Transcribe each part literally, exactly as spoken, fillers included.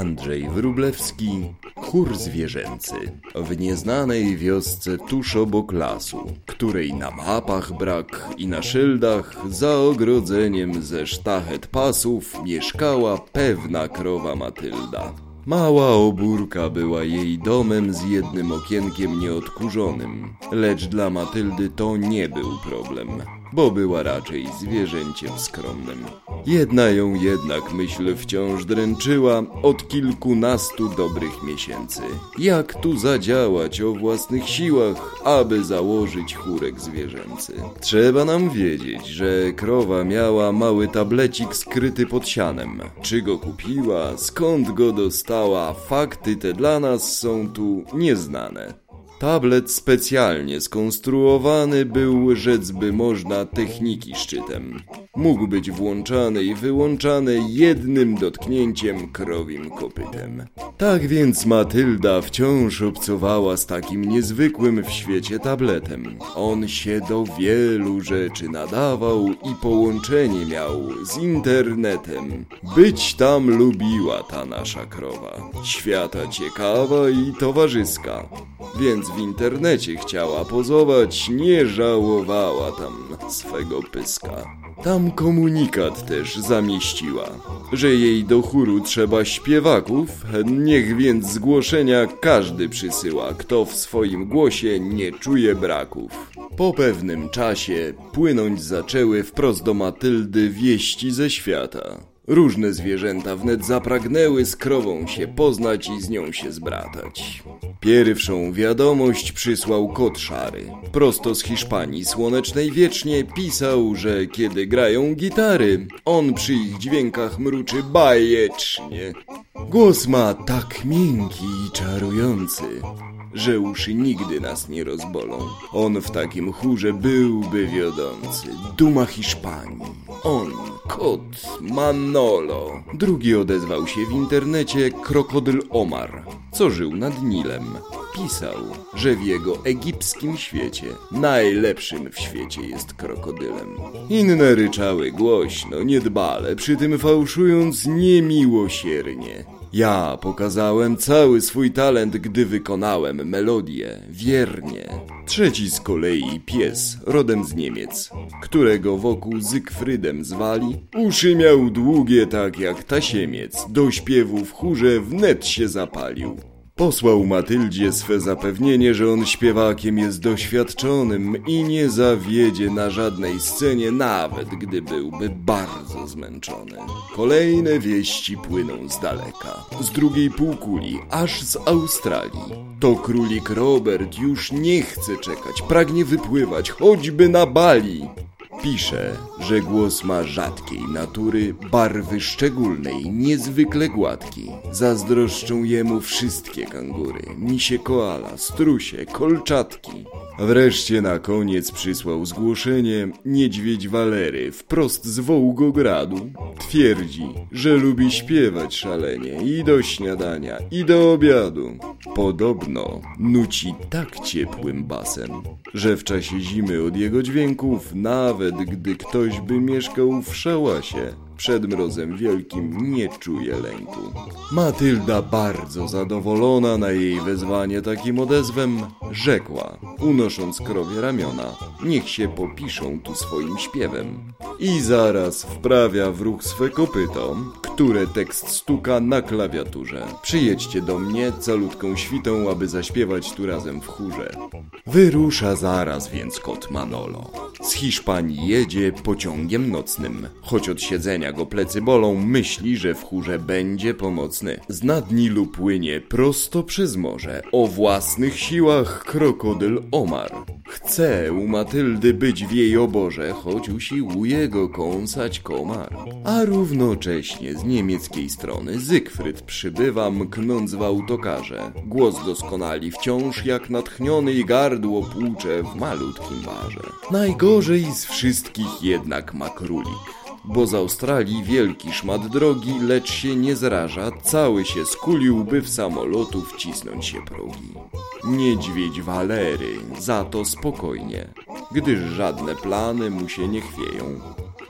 Andrzej Wróblewski, Chór zwierzęcy w nieznanej wiosce tuż obok lasu, której na mapach brak i na szyldach za ogrodzeniem ze sztachet pasów mieszkała pewna krowa Matylda. Mała obórka była jej domem z jednym okienkiem nieodkurzonym, lecz dla Matyldy to nie był problem, bo była raczej zwierzęciem skromnym. Jedna ją jednak myśl wciąż dręczyła od kilkunastu dobrych miesięcy. Jak tu zadziałać o własnych siłach, aby założyć chórek zwierzęcy? Trzeba nam wiedzieć, że krowa miała mały tablecik skryty pod sianem. Czy go kupiła, skąd go dostała, fakty te dla nas są tu nieznane. Tablet specjalnie skonstruowany był, rzec by można, techniki szczytem. Mógł być włączany i wyłączany jednym dotknięciem krowim kopytem. Tak więc Matylda wciąż obcowała z takim niezwykłym w świecie tabletem. On się do wielu rzeczy nadawał i połączenie miał z internetem. Być tam lubiła ta nasza krowa. Świata ciekawa i towarzyska. Więc w internecie chciała pozować, nie żałowała tam swego pyska. Tam komunikat też zamieściła, że jej do chóru trzeba śpiewaków, niech więc zgłoszenia każdy przysyła, kto w swoim głosie nie czuje braków. Po pewnym czasie płynąć zaczęły wprost do Matyldy wieści ze świata. Różne zwierzęta wnet zapragnęły z krową się poznać i z nią się zbratać. Pierwszą wiadomość przysłał kot szary. Prosto z Hiszpanii słonecznej wiecznie pisał, że kiedy grają gitary, on przy ich dźwiękach mruczy bajecznie. Głos ma tak miękki i czarujący, że uszy nigdy nas nie rozbolą. On w takim chórze byłby wiodący. Duma Hiszpanii. On, kot Manolo. Drugi odezwał się w internecie krokodyl Omar, co żył nad Nilem. Pisał, że w jego egipskim świecie najlepszym w świecie jest krokodylem. Inne ryczały głośno, niedbale, przy tym fałszując niemiłosiernie. Ja pokazałem cały swój talent, gdy wykonałem melodię wiernie. Trzeci z kolei pies, rodem z Niemiec, którego wokół Zygfrydem zwali. Uszy miał długie tak jak tasiemiec, do śpiewu w chórze wnet się zapalił. Posłał Matyldzie swe zapewnienie, że on śpiewakiem jest doświadczonym i nie zawiedzie na żadnej scenie, nawet gdy byłby bardzo zmęczony. Kolejne wieści płyną z daleka, z drugiej półkuli, aż z Australii. To królik Robert już nie chce czekać, pragnie wypływać, choćby na Bali. Pisze, że głos ma rzadkiej natury, barwy szczególnej, niezwykle gładki. Zazdroszczą jemu wszystkie kangury, misie koala, strusie, kolczatki. Wreszcie na koniec przysłał zgłoszenie niedźwiedź Walery wprost z Wołgogradu. Twierdzi, że lubi śpiewać szalenie i do śniadania, i do obiadu. Podobno nuci tak ciepłym basem, że w czasie zimy od jego dźwięków, nawet gdy ktoś by mieszkał w szałasie, przed mrozem wielkim nie czuje lęku. Matylda, bardzo zadowolona na jej wezwanie takim odezwem, rzekła, unosząc krowie ramiona, niech się popiszą tu swoim śpiewem. I zaraz wprawia w ruch swe kopyto, które tekst stuka na klawiaturze. Przyjedźcie do mnie calutką świtą, aby zaśpiewać tu razem w chórze. Wyrusza zaraz więc kot Manolo. Z Hiszpanii jedzie pociągiem nocnym. Choć od siedzenia go plecy bolą, myśli, że w chórze będzie pomocny. Z nad Nilu płynie prosto przez morze. O własnych siłach krokodyl Omar. Chce u Matyldy być w jej oborze, choć usiłuje go kąsać komar. A równocześnie z niemieckiej strony Zygfryd przybywa, mknąc w autokarze. Głos doskonali wciąż jak natchniony i gardło płucze w malutkim barze. Najgorzej z wszystkich jednak ma królik, bo z Australii wielki szmat drogi, lecz się nie zraża, cały się skulił, by w samolotu wcisnąć się progi. Niedźwiedź Walery za to spokojnie, gdyż żadne plany mu się nie chwieją.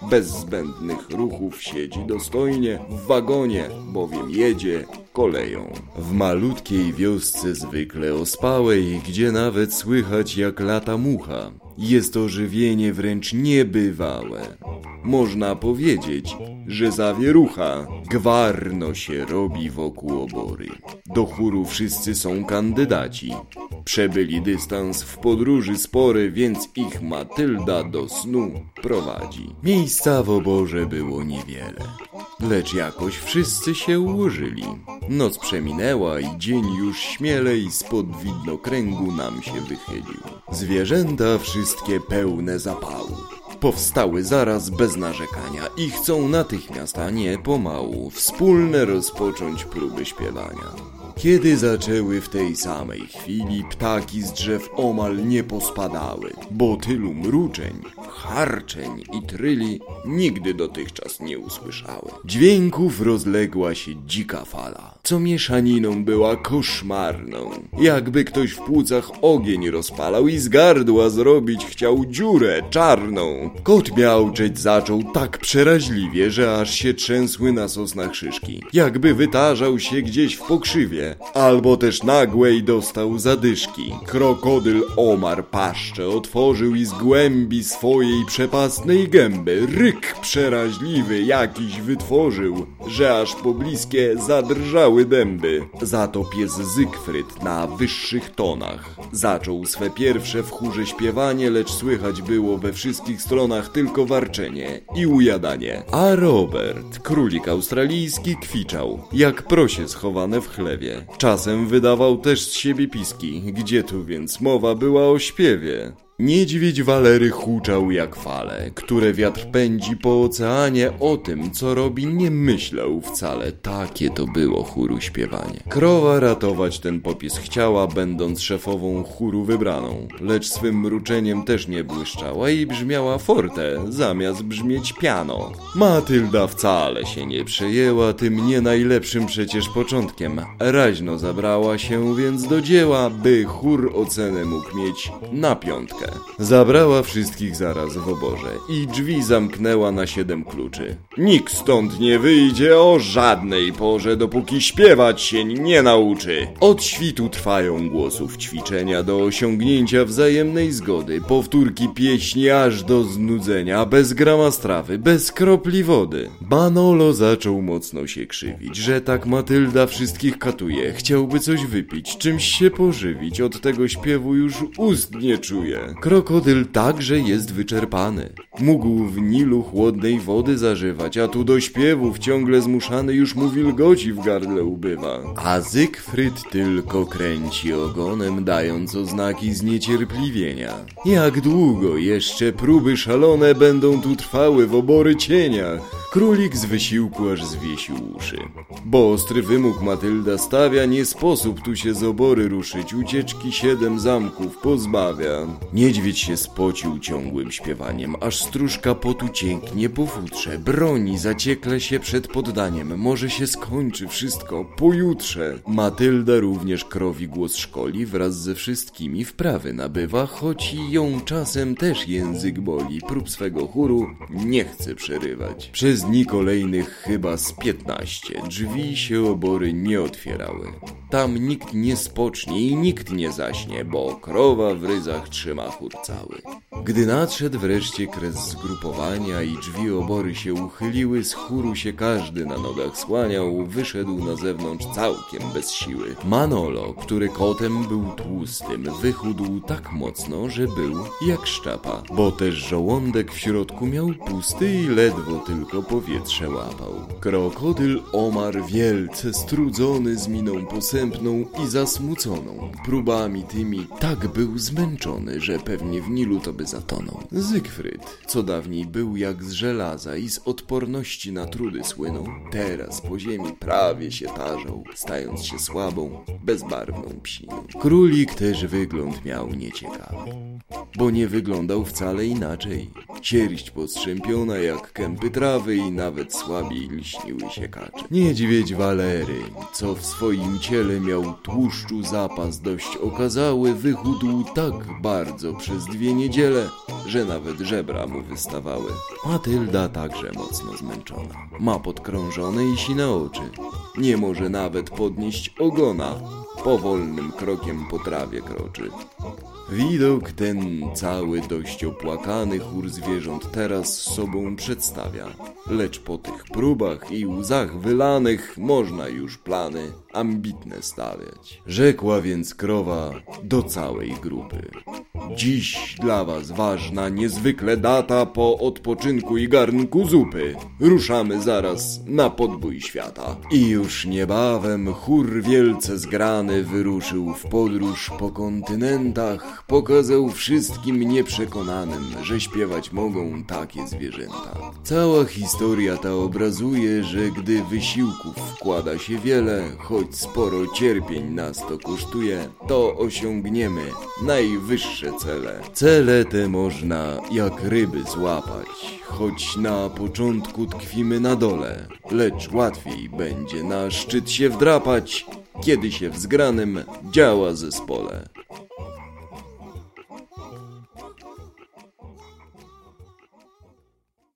bez zbędnych ruchów siedzi dostojnie w wagonie, bowiem jedzie koleją. W malutkiej wiosce zwykle ospałej, gdzie nawet słychać jak lata mucha, jest ożywienie wręcz niebywałe. Można powiedzieć, że zawierucha, gwarno się robi wokół obory. Do chóru wszyscy są kandydaci. Przebyli dystans w podróży spory, więc ich Matylda do snu prowadzi. Miejsca w oborze było niewiele, lecz jakoś wszyscy się ułożyli. Noc przeminęła i dzień już śmielej spod widnokręgu nam się wychylił. Zwierzęta wszystkie pełne zapału powstały zaraz bez narzekania i chcą natychmiast, a nie pomału, wspólne rozpocząć próby śpiewania. Kiedy zaczęły w tej samej chwili, ptaki z drzew omal nie pospadały, bo tylu mruczeń, charczeń i tryli nigdy dotychczas nie usłyszały. Dźwięków rozległa się dzika fala, co mieszaniną była koszmarną. Jakby ktoś w płucach ogień rozpalał i z gardła zrobić chciał dziurę czarną. Kot miauczeć zaczął tak przeraźliwie, że aż się trzęsły na sosnach szyszki, jakby wytarzał się gdzieś w pokrzywie, albo też nagłej dostał zadyszki. Krokodyl Omar paszczę otworzył i z głębi swojej przepastnej gęby ryk przeraźliwy jakiś wytworzył, że aż pobliskie zadrżały dęby. Za to pies Zygfryd na wyższych tonach zaczął swe pierwsze w chórze śpiewanie, lecz słychać było we wszystkich stronach tylko warczenie i ujadanie. A Robert, królik australijski, kwiczał jak prosie schowane w chlewie. Czasem wydawał też z siebie piski, gdzie tu więc mowa była o śpiewie. Niedźwiedź Walery huczał jak fale, które wiatr pędzi po oceanie. O tym, co robi, nie myślał wcale. Takie to było chóru śpiewanie. Krowa ratować ten popis chciała, będąc szefową chóru wybraną, lecz swym mruczeniem też nie błyszczała i brzmiała forte, zamiast brzmieć piano. Matylda wcale się nie przejęła tym nie najlepszym przecież początkiem. Raźno zabrała się więc do dzieła, by chór ocenę mógł mieć na piątkę. Zabrała wszystkich zaraz w oborze i drzwi zamknęła na siedem kluczy. Nikt stąd nie wyjdzie o żadnej porze, dopóki śpiewać się nie nauczy. Od świtu trwają głosów ćwiczenia do osiągnięcia wzajemnej zgody, powtórki pieśni aż do znudzenia, bez grama strawy, bez kropli wody. Manolo zaczął mocno się krzywić, że tak Matylda wszystkich katuje. Chciałby coś wypić, czymś się pożywić, od tego śpiewu już ust nie czuje. Krokodyl także jest wyczerpany. Mógł w Nilu chłodnej wody zażywać, a tu do śpiewów ciągle zmuszany już mu wilgoci w gardle ubywa. A Zygfryd tylko kręci ogonem, dając oznaki zniecierpliwienia. Jak długo jeszcze próby szalone będą tu trwały w obory cieniach? Królik z wysiłku aż zwiesił uszy, bo ostry wymóg Matylda stawia, nie sposób tu się z obory ruszyć, ucieczki siedem zamków pozbawia. Niedźwiedź się spocił ciągłym śpiewaniem, aż stróżka potu cięknie po futrze, broni zaciekle się przed poddaniem, może się skończy wszystko pojutrze. Matylda również krowi głos szkoli, wraz ze wszystkimi wprawy nabywa, choć ją czasem też język boli, prób swego chóru nie chce przerywać. Przez dni kolejnych chyba z piętnaście drzwi się obory nie otwierały. Tam nikt nie spocznie i nikt nie zaśnie, bo krowa w ryzach trzyma chór cały. Gdy nadszedł wreszcie kres zgrupowania i drzwi obory się uchyliły, z chóru się każdy na nogach słaniał, wyszedł na zewnątrz całkiem bez siły. Manolo, który kotem był tłustym, wychudł tak mocno, że był jak szczapa, bo też żołądek w środku miał pusty i ledwo tylko powietrze łapał. Krokodyl Omar wielce strudzony, z miną posępną i zasmuconą próbami tymi, tak był zmęczony, że pewnie w Nilu to by zatonął. Zygfryd, co dawniej był jak z żelaza i z odporności na trudy słynął, teraz po ziemi prawie się tarzał, stając się słabą, bezbarwną psiną. Królik też wygląd miał nieciekawy, bo nie wyglądał wcale inaczej. Sierść postrzępiona jak kępy trawy i nawet słabiej lśniły się kacze. Niedźwiedź Walery, co w swoim ciele miał tłuszczu zapas dość okazały, wychudł tak bardzo przez dwie niedziele, tyle, że nawet żebra mu wystawały. Matylda także mocno zmęczona. Ma podkrążone i sine oczy. Nie może nawet podnieść ogona. Powolnym krokiem po trawie kroczy. Widok ten cały dość opłakany chór zwierząt teraz sobą przedstawia. Lecz po tych próbach i łzach wylanych można już plany ambitne stawiać. Rzekła więc krowa do całej grupy: dziś dla was ważna niezwykle data po odpoczynku i garnku zupy. Ruszamy zaraz na podbój świata. I już niebawem chór wielce zgrany wyruszył w podróż po kontynentach. Pokazał wszystkim nieprzekonanym, że śpiewać mogą takie zwierzęta. Cała historia ta obrazuje, że gdy wysiłków wkłada się wiele, choć sporo cierpień nas to kosztuje, to osiągniemy najwyższe cele. Cele te można jak ryby złapać, choć na początku tkwimy na dole, lecz łatwiej będzie na szczyt się wdrapać, kiedy się w zgranym działa zespole.